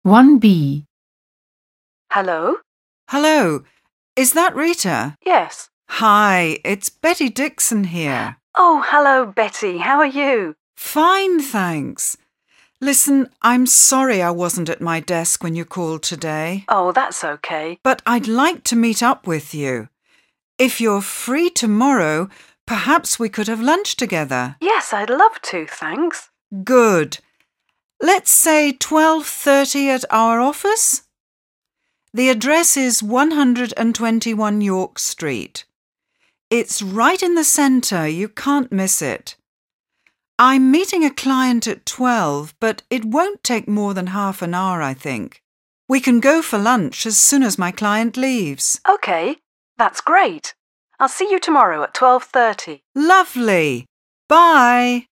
1B. Hello? Hello, is that Rita? Yes. Hi, it's Betty Dixon here. Oh, hello, Betty. How are you? Fine, thanks. Listen, I'm sorry I wasn't at my desk when you called today. Oh, that's okay. But I'd like to meet up with you. If you're free tomorrow, perhaps we could have lunch together. Yes, I'd love to, thanks. Good. Let's say 12:30 at our office? The address is 121 York Street. It's right in the centre, you can't miss it. I'm meeting a client at 12, but it won't take more than half an hour, I think. We can go for lunch as soon as my client leaves. Okay, that's great. I'll see you tomorrow at 12:30. Lovely. Bye.